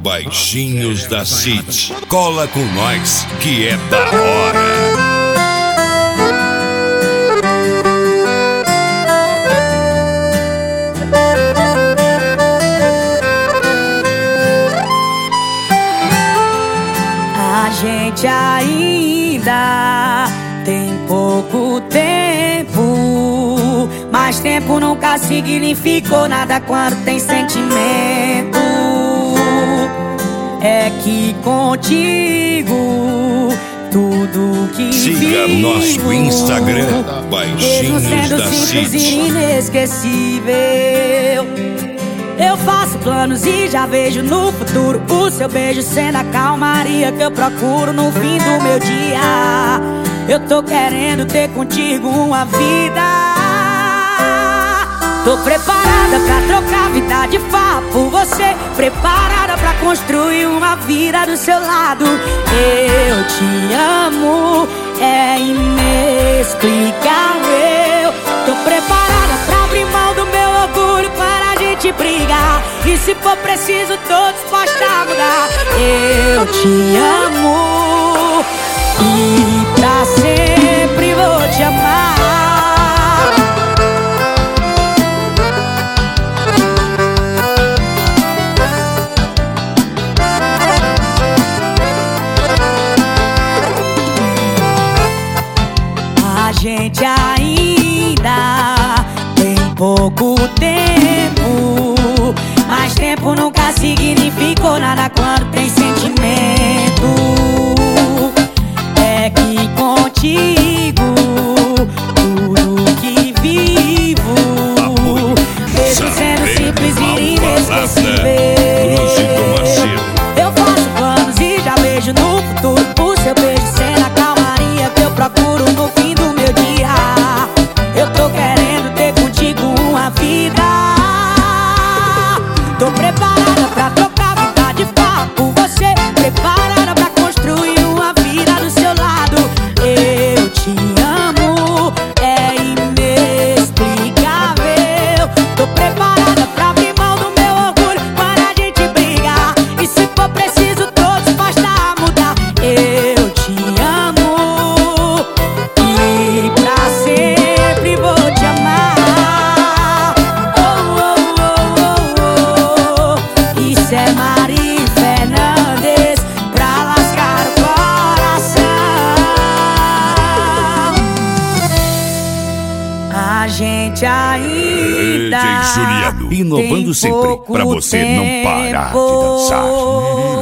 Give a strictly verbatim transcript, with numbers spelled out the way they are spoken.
Baixinhos da City, cola com nós que é da hora. A gente ainda tem pouco tempo, mas tempo nunca significou nada quando tem sentimento. É que contigo tudo que siga vivo, nosso Instagram, Baixinhos mesmo sendo da simples City, e inesquecível. Eu faço planos e já vejo no futuro o seu beijo sendo a calmaria que eu procuro no fim do meu dia. Eu tô querendo ter contigo uma vida. Tô preparada pra trocar vida de farra por você, preparada pra construir uma vida do seu lado. Eu te amo, é inexplicável. Tô preparada pra abrir mão do meu orgulho para a gente brigar, e se for preciso tô disposta a mudar. Eu te amo e pra sempre vou te amar. A gente ainda tem pouco tempo, mas tempo nunca significou nada quando tem sentimento. É que contigo tudo que vivo, mesmo sendo simples e inesquecível. Eu faço planos e já vejo no futuro o seu beijo sendo a calmaria que eu procuro no fim do meu dia. Eu tô querendo ter contigo uma vida. Tô preparada pra trocar vida de farra por você, preparada pra construir uma vida do seu lado. Eu te amo, é inexplicável. Tô preparada pra abrir mão do meu orgulho para a gente brigar, e se for preciso tô disposta a mudar. Eu te amo e pra sempre vou te amar. Oh, oh, oh, oh, oh. Isso é Mari Fernandes pra lascar o coração. A gente ainda D J Juliano, inovando tem sempre pra pouco você não parar de tempo. dançar.